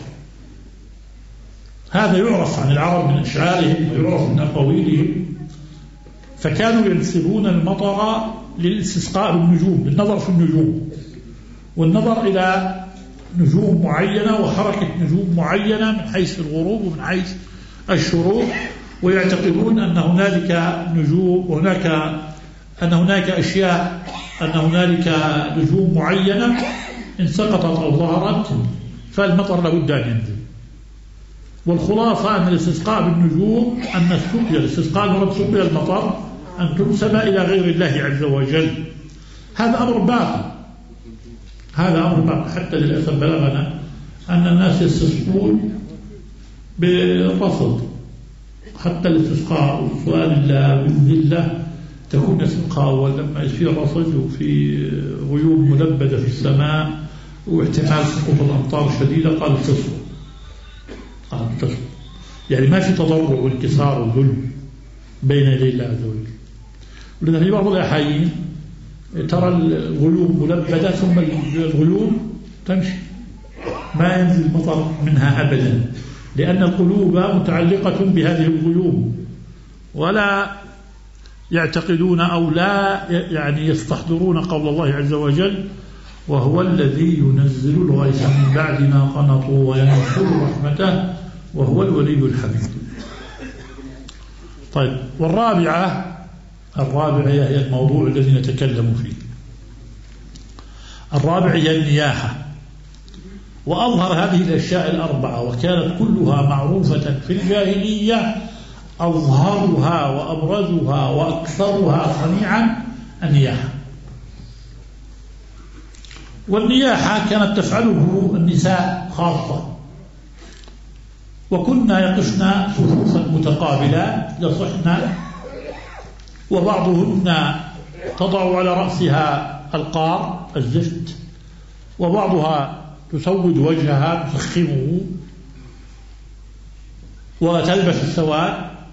هذا يعرف عن العرب من أشعارهم ويعرف من أقاويلهم. فكانوا ينسبون المطر للاستسقاء بالنجوم، للنظر في النجوم والنظر إلى نجوم معينة وحركة نجوم معينة من حيث الغروب ومن حيث الشروق. ويعتقدون أن هنالك نجوم وهناك أن هناك أشياء أن هنالك نجوم معينة إن سقطت أو ظهرت فالمطر لابد أن ينزل. والخلاصة أن الاستسقاء بالنجوم أن السقيا الاستسقاء مراد سقيا المطر أن تنسب إلى غير الله عز وجل. هذا أمر باقي، هذا أمر باقي حتى للأسف بلغنا أن الناس يستسقون بالرصد، حتى الاستسقاء وسؤال الله بالذلة تكون استسقاء، ولما يصير رصد وفي غيوم ملبدة في السماء واحتمال سقوط الأمطار شديدة قال استصوا، قال استصوا، يعني ما في تضرع وانكسار وذل بين يدي الله عز وجل. ولذا في بعض الأحايين ترى الغيوم ملبدة ثم الغيوم تمشي ما ينزل المطر منها أبدا، لأن القلوب متعلقة بهذه الغيوم ولا يعتقدون أو لا يعني يستحضرون قول الله عز وجل: وهو الذي ينزل الغيث من بعد ما قنطوا وينشر رحمته وهو الولي الحميد. طيب، والرابعة الرابعة هي الموضوع الذي نتكلم فيه. الرابعة هي النياحة. وأظهر هذه الأشياء الأربعة وكانت كلها معروفة في الجاهلية، أظهرها وأبرزها وأكثرها صنيعا النياحة. والنياحة كانت تفعله النساء خاصة، وكنا يقفن صفوفا متقابلة يصحن، وبعضهن تضع على رأسها القار الزفت، وبعضها تسود وجهها تسخمه وتلبس السواد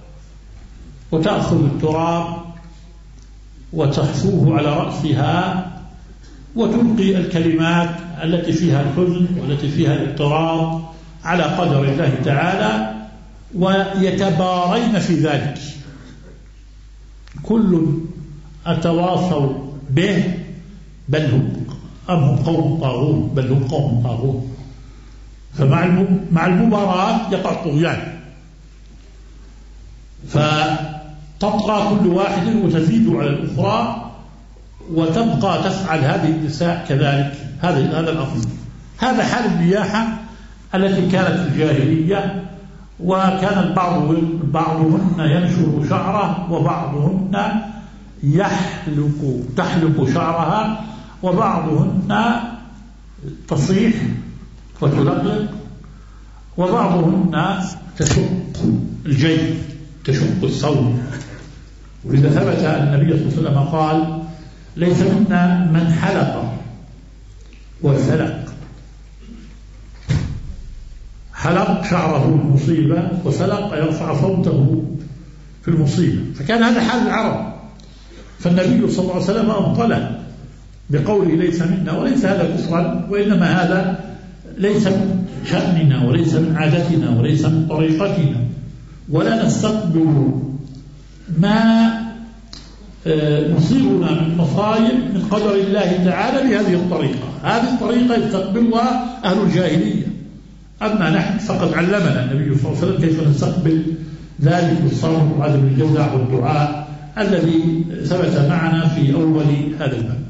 وتأخذ التراب وتحفوه على رأسها وتلقي الكلمات التي فيها الحزن والتي فيها الاضطراب على قدر الله تعالى، ويتبارين في ذلك، كل أتواصوا به بل هم أم هم قوم طاغون بل هم قوم طاغون. فمع مع المباراة يقع الطغيان، فتطغى كل واحد وتزيد على الأخرى، وتبقى تفعل هذه النساء كذلك هذا هذا الأمر. هذا حال النياحة التي كانت في الجاهلية، وكان البعض بعضهن ينشر شعره وبعضهن يحلق تحلق شعرها وبعضهن تصيح وتلقلق وبعضهن تشق الجيب تشق الثوب. ولذا ثبت أن النبي صلى الله عليه وسلم قال: ليس منا من حلق وسلق. حلق شعره المصيبة وسلق يرفع صوته في المصيبة. فكان هذا حال العرب، فالنبي صلى الله عليه وسلم أبطله بقوله ليس منا، وليس هذا كفرا، وإنما هذا ليس من شأننا وليس من عادتنا وليس من طريقتنا، ولا نستقبل ما يصيبنا من مصائب من قدر الله تعالى بهذه الطريقة. هذه الطريقة يستقبلها أهل الجاهلية، أما نحن فقد علمنا النبي صلى الله عليه وسلم كيف نستقبل ذلك بالصبر وعدم الجزع والدعاء الذي ثبت معنا في أول هذا الباب.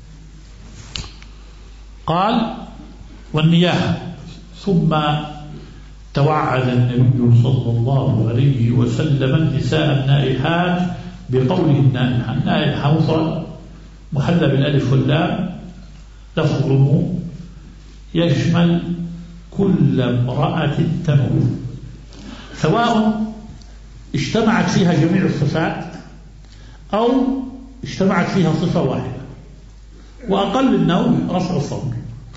قال: والنياحة. ثم توعد النبي صلى الله عليه وسلم النساء النائحات بقوله النائحة. النائحة مفرد محلى بالألف واللام لفظ عموم يشمل كل امرأة تموت، سواء اجتمعت فيها جميع الصفات أو اجتمعت فيها صفة واحدة. وأقل النوم رفع الصوت،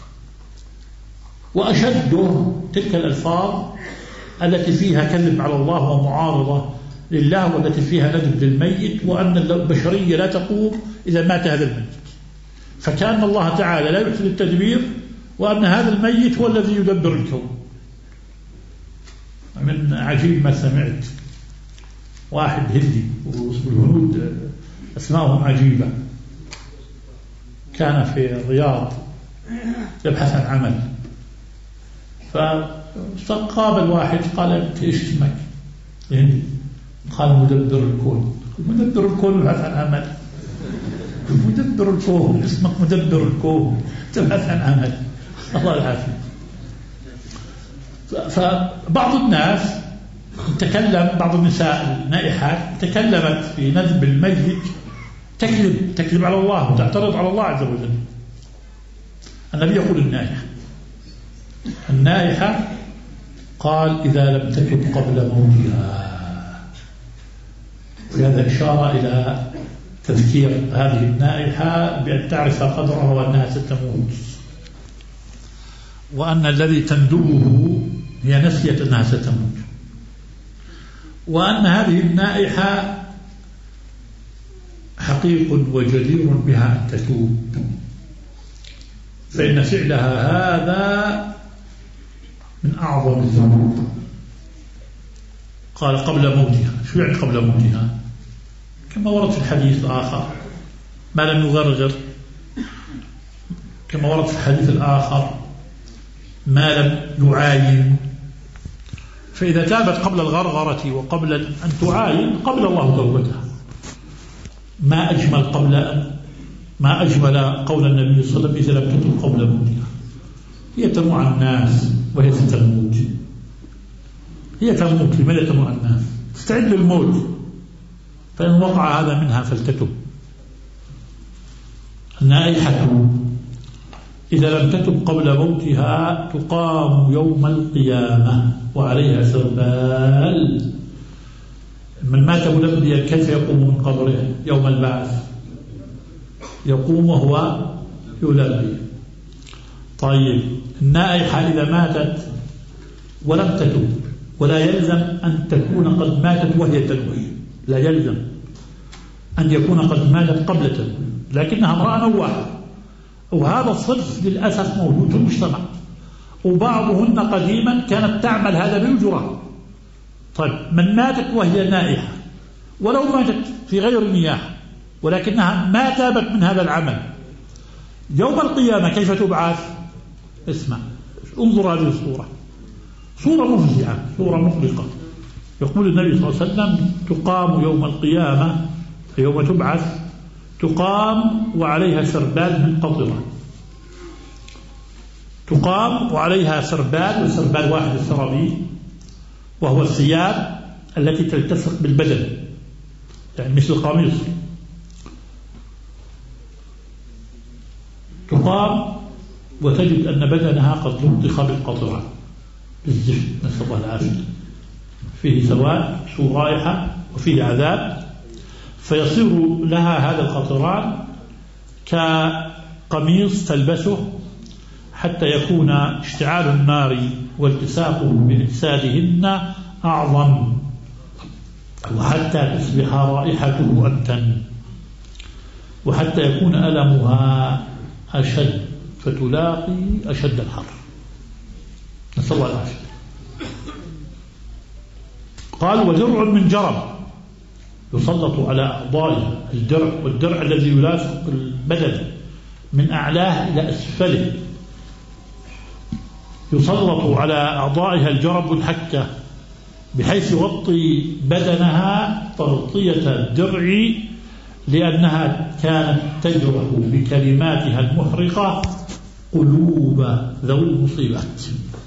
وأشده تلك الألفاظ التي فيها كذب على الله ومعارضة لله، والتي فيها ندب للميت، وأن البشرية لا تقوم إذا مات هذا الميت، فكان الله تعالى لا يحسن التدبير، وأن هذا الميت هو الذي يدبر الكون. من عجيب ما سمعت واحد هندي، والهنود أسمائهم عجيبة، كان في الرياض يبحث عن عمل، فقابل واحد قال: أنت إيش اسمك؟ هندي. قال: مدبر الكون. مدبر الكون يبحث عن عمل؟ مدبر مدبر الكون، اسمك مدبر الكون، تبحث عن عمل. الله العافية. فبعض الناس تكلم، بعض النساء النائحات تكلمت في ندب الميت تكذب تكذب على الله وتعترض على الله عز وجل. النبي يقول النائحة النائحة قال إذا لم تتب قبل موتها. وهذا إشارة إلى تذكير هذه النائحة بأن تعرف قدرها وأنها ستموت، وأن الذي تندبه هي نسيت أنها ستموت، وأن هذه النائحة حقيق وجدير بها أن تتوب، فإن فعلها هذا من أعظم الذنوب. قال قبل موتها. شو يعني قبل موتها؟ كما ورد في الحديث الآخر ما لم يغرغر، كما ورد في الحديث الآخر ما لم يعاين. فإذا تابت قبل الغرغرة وقبل أن تعاين قبل الله توبتها. ما أجمل قبل أن ما أجمل قول النبي صلى الله عليه وسلم إذا لم تتب قبل موتها. هي تموع الناس وهي ستموت، هي تموت. لماذا تموع الناس؟ تستعد للموت، فإن وقع هذا منها فلتتب. النائحة إذا لم تتب قبل موتها تقام يوم القيامة وعليها سربال. من مات ملبيا كيف يقوم من قبره يوم البعث؟ يقوم وهو يلبي. طيب النائحة إذا ماتت ولم تتب، ولا يلزم أن تكون قد ماتت وهي تنوي، لا يلزم أن يكون قد ماتت قبل تنوي، لكنها امرأة نواحة. وهذا الصنف للأسف موجود في المجتمع، وبعضهن قديما كانت تعمل هذا بالجرة. طيب من ماتت وهي نائحة ولو ماتت في غير نياحة ولكنها ما تابت من هذا العمل، يوم القيامة كيف تبعث؟ اسمع، انظر هذه الصورة، صورة مفزعة، صورة مقلقة. يقول النبي صلى الله عليه وسلم تقام يوم القيامة يوم تبعث تقام وعليها سربال من قطرة. تقام وعليها سربال، والسربال واحد السرابيل وهو الثياب التي تلتصق بالبدن، يعني مثل القميص. تقام وتجد أن بدنها قد لطخ بالقطرة بالزفت، نسأل الله العافية، فيه سواد، سوء رائحة، وفيه عذاب. فيصير لها هذا القطران كقميص تلبسه حتى يكون اشتعال النار والتصاقه بأجسادهن أعظم، وحتى تصبح رائحته أنتن، وحتى يكون ألمها أشد فتلاقي أشد الحر، نسأل الله العافية. قال ودرع من جرب يسلط على أعضائها، الدرع والدرع الذي يلاصق البدن من أعلاه إلى أسفله، يسلط على أعضائها الجرب الحكة بحيث يغطي بدنها تغطية الدرع، لأنها كانت تجرح بكلماتها المحرقة قلوب ذوي المصيبات.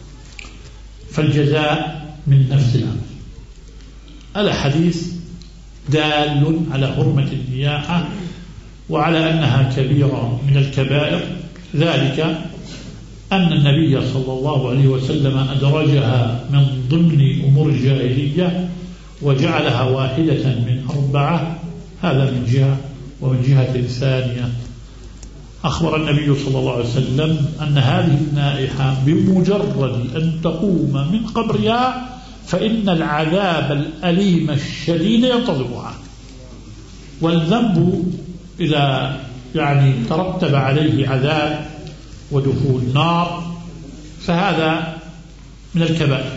فالجزاء من نفس الأمر. الحديث دال على حرمة النياحة وعلى أنها كبيرة من الكبائر، ذلك أن النبي صلى الله عليه وسلم أدرجها من ضمن أمور الجاهلية وجعلها واحدة من أربعة. هذا من جهة، ومن جهة ثانية أخبر النبي صلى الله عليه وسلم أن هذه النائحة بمجرد أن تقوم من قبرها فإن العذاب الأليم الشديد ينتظرها، والذنب إذا يعني ترتب عليه عذاب ودخول نار فهذا من الكبائر.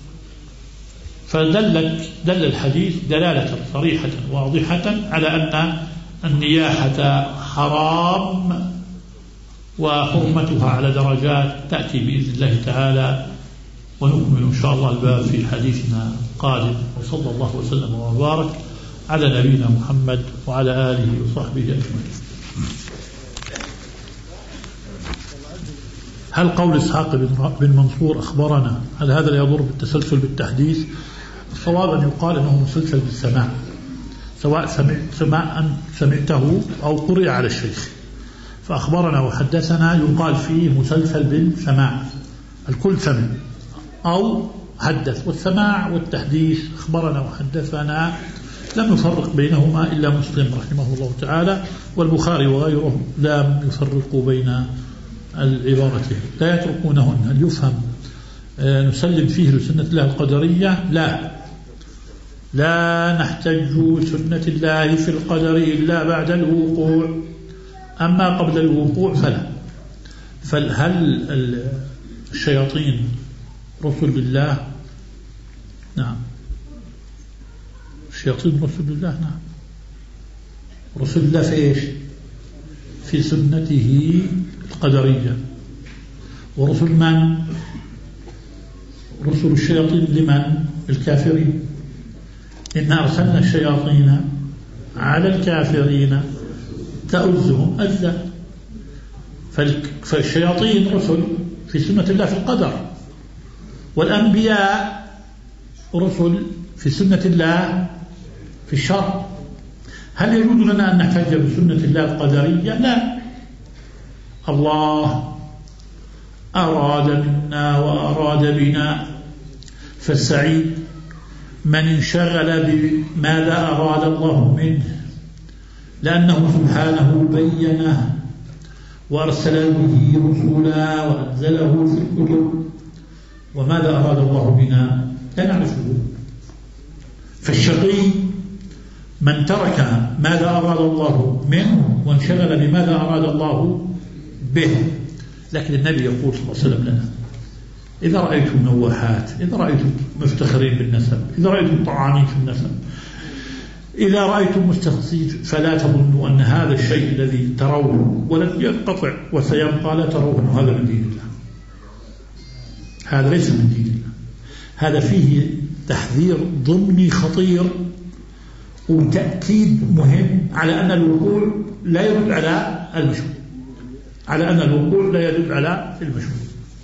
فدلت دل الحديث دلالة صريحة واضحة على أن النياحة حرام، وحرمتها على درجات تأتي بإذن الله تعالى، ونكمل إن شاء الله الباب في حديثنا قادم. وصلى الله وسلم وبارك على نبينا محمد وعلى آله وصحبه أجمعين. هل قول إسحاق بن منصور أخبرنا هل هذا لا يضر بالتسلسل بالتحديث؟ الصواب أن يقال أنه مسلسل بالسماع، سواء سمع سماعا سمعته أو قرئ على الشيخ. فأخبرنا وحدثنا يقال فيه مسلسل بالسماع، الكل سمع أو حدث. والسماع والتحديث أخبرنا وحدثنا لم يفرق بينهما إلا مسلم رحمه الله تعالى، والبخاري وغيره لم يفرقوا بين العبارتين، لا يتركونهن. هل يفهم نسلم فيه لسنة الله القدرية؟ لا، لا نحتج سنة الله في القدر إلا بعد الوقوع، أما قبل الوقوع فلا. فهل الشياطين رسل الله؟ نعم، الشياطين رسل الله. نعم، رسل الله في إيش؟ في سنته القدرية. ورسل من؟ رسل الشياطين لمن؟ الكافرين. إنا أرسلنا الشياطين على الكافرين تؤزهم أزا. فالشياطين رسل في سنة الله في القدر، والأنبياء رسل في سنة الله في الشرع. هل يجوز لنا أن نحتج بسنة الله القدرية؟ لا. الله أراد منا وأراد بنا، فالسعيد من انشغل بماذا أراد الله منه، لأنه سبحانه بينه وأرسل به رسولا وأنزله في الكتب. وماذا أراد الله بنا لا نعرفه. فالشقي من ترك ماذا أراد الله منه وانشغل بماذا أراد الله به. لكن النبي يقول صلى الله عليه وسلم لنا: إذا رأيتم نواحات، إذا رأيتم مفتخرين بالنسب، إذا رأيتم طعانين في النسب، إذا رأيتم مستخزين، فلا تظنوا أن هذا الشيء الذي تروه ولن ينقطع وسيبقى لا تروه هذا من دين الله. هذا ليس من دين الله، هذا فيه تحذير ضمني خطير وتأكيد مهم على أن الوقوع لا يدل على المشهور، على أن الوقوع لا يدل على المشهور.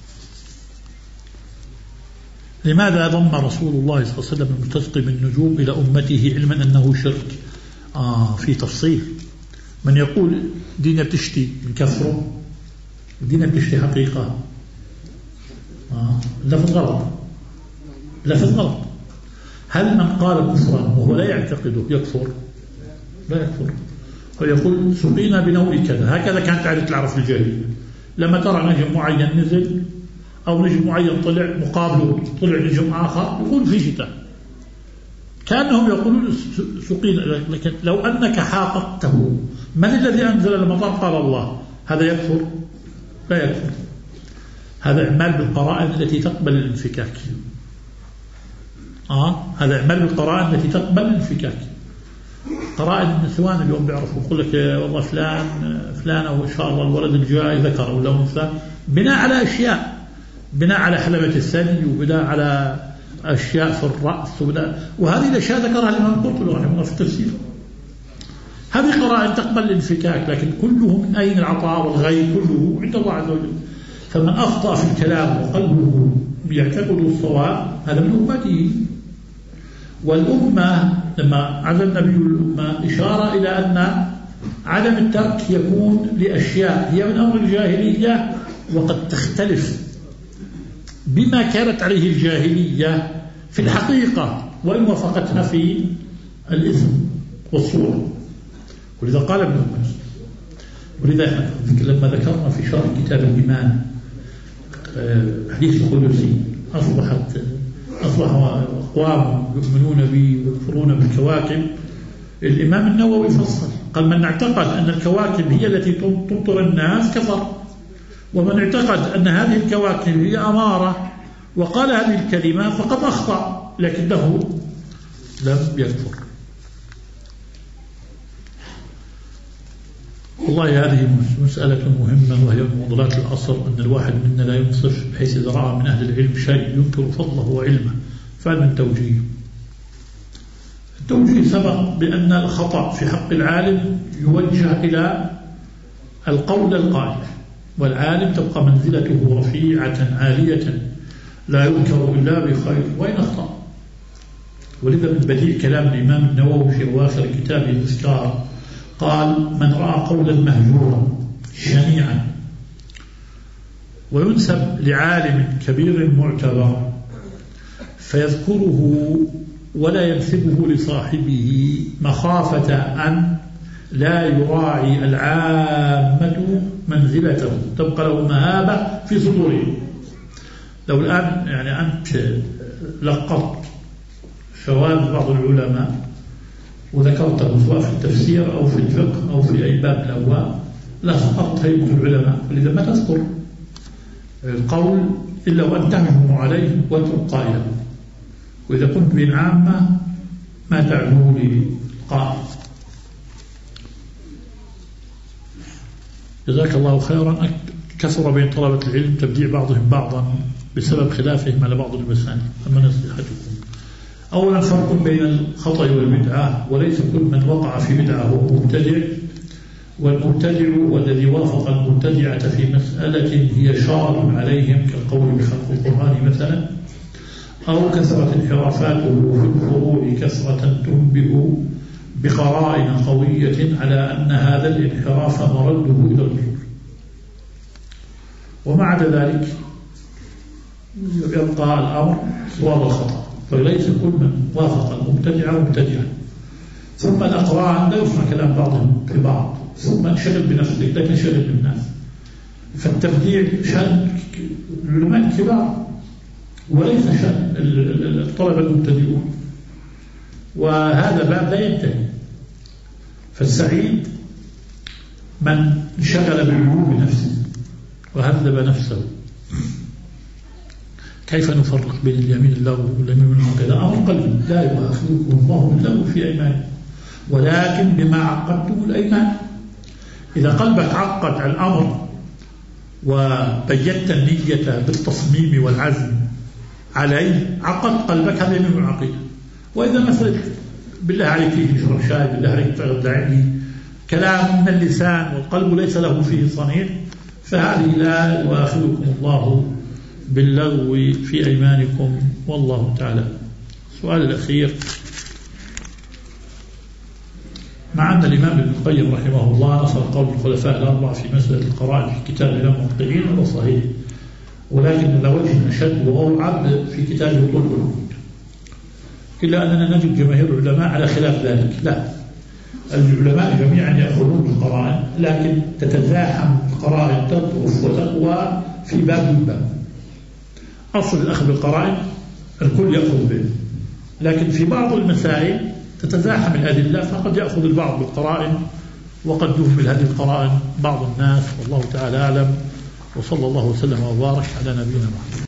لماذا ضم رسول الله صلى الله عليه وسلم المستسقي بالنجوم إلى أمته علما أنه شرك؟ آه في تفصيل. من يقول دينا بتشتي من كفره، دينا بتشتي حقيقة، آه لفظ غلط، لفظ غلط. هل من قال كفرا وهو لا يعتقده يكفر؟ لا يكفر. ويقول سقينا بنوء كذا، هكذا كانت عادة العرب في الجاهلية. لما ترى نجم معين نزل أو نجم معين طلع مقابله طلع نجم آخر، يقول في شتاء، كأنهم يقولون سقينا. لكن لو أنك حاققته من الذي أنزل المطر؟ قال الله، هذا يكفر؟ لا يكفر. هذا إعمال بالقرائن التي تقبل الانفكاك. آه هذا إعمال بالقرائن التي تقبل الانفكاك. قرائن النسوان اليوم بيعرفوا، يقول لك والله فلان فلان أو إن شاء الله الولد الجاي ذكر ولا أنثى، بناء على أشياء، بناء على حلبة الثدي وبناء على أشياء في الرأس، وهذه الأشياء ذكرها الإمام القرطبي رحمه الله في التفسير. هذه قرائن تقبل الانفكاك، لكن كله من أين العطاء والغيب كله عند الله عز وجل. فمن أخطأ في الكلام وقلبه يعتقد الصواب هذا من أمته. والأمة لما عزل النبي الأمة إشارة إلى أن عدم الترك يكون لأشياء هي من أمر الجاهلية وقد تختلف بما كانت عليه الجاهلية في الحقيقة وإن وافقتها في الاسم والصورة. ولذا قال ابن عباس، ولذا لما ذكرنا في شرح كتاب الإيمان حديث القدسي أصبحت أصبح أقوام يؤمنون بي ويكفرون بالكواكب، الإمام النووي فصل قال: من اعتقد أن الكواكب هي التي تمطر الناس كفر، ومن اعتقد أن هذه الكواكب هي أمارة وقال هذه الكلمة فقد أخطأ، لكنه لم يكفر. والله هذه مسألة مهمة، وهي من معضلات العصر، أن الواحد منا لا ينصف بحيث إذا رأى من أهل العلم شيء ينكر فضله وعلمه فهل من توجيه؟ التوجيه سبق بأن الخطأ في حق العالم يوجه إلى القول القائل، والعالم تبقى منزلته رفيعة عالية لا يذكر إلا بخير وإن أخطأ. ولذا من بديع كلام الإمام النووي في أواخر كتابه الأذكار قال: من رأى قولا مهجورا شنيعا وينسب لعالم كبير معتبر فيذكره ولا ينسبه لصاحبه مخافة أن لا يراعي العامة منزلته تبقى له مهابة في صدوره. لو الآن يعني أنت لقطت شواذ بعض العلماء وذكرته سواء في التفسير أو في الفقه أو في أي باب الأبواب لا سقطت هيبة العلماء، ولذا ما تذكر القول إلا وأن تهجم عليه واترك قائلا، وإذا كنت بين عامة ما تعلو لقائل. جزاك الله خيرا. كثر بين طلبة العلم تبديع بعضهم بعضا بسبب خلافهم على بعض المسائل، أما نصيحتكم: أولا فرق بين الخطأ والبدعة، وليس كل من وقع في بدعة هو مبتدع، والمبتدع والذي وافق المبتدعة في مسألة هي شار عليهم كالقول بخلق القرآن مثلا، أو كثرة انحرافاته في الفروع كثرة تنبئ بقرائن قوية على أن هذا الانحراف مرده إلى الكفر. وما عدا ذلك يبقى الأمر صواب الخطأ، فليس كل من وافق المبتدع مبتدعا. ثم الأقران لا يسمع كلام بعضهم في بعض، ثم انشغل بنفسك لكن انشغل بالناس. فالتبديع شأن العلماء الكبار وليس شأن الطلبة المبتدئون، وهذا باب لا ينتهي. فالسعيد من انشغل بعلوم نفسه وهذب نفسه. كيف نفرق بين اليمين اللغو واليمين العقيدة؟ أمر قلبي، لا يؤاخذكم الله باللغو في أيمانكم ولكن بما عقدتم الأيمان. إذا قلبك عقد الأمر وبينت النية بالتصميم والعزم عليه عقد قلبك، هذا يمين العقيدة. وإذا مثلا بالله عليك فيه شرب شاي، بالله عليك تغذى عندي كلام من اللسان والقلب ليس له فيه صنيع، فهذه لا يؤاخذكم الله باللغو في أيمانكم والله تعالى. السؤال الأخير: مع أن الإمام ابن القيم رحمه الله نصر قول الخلفاء الأربعة في مسألة القرائن في كتاب الإمام الموقعين هذا صحيح، ولكن لوجه أشد وأوعب في كتاب طول الوجود، إلا أننا نجد جماهير العلماء على خلاف ذلك. لا، العلماء جميعا يأخذون بالقرائن، لكن تتزاحم القرائن تطرف وتقوى في باب من باب. أصل الأخذ بالقرائن الكل يأخذ به، لكن في بعض المسائل تتزاحم الأدلة، فقد يأخذ البعض بالقرائن وقد يهمل هذه القرائن بعض الناس، والله تعالى أعلم. وصلى الله وسلم وبارك على نبينا محمد.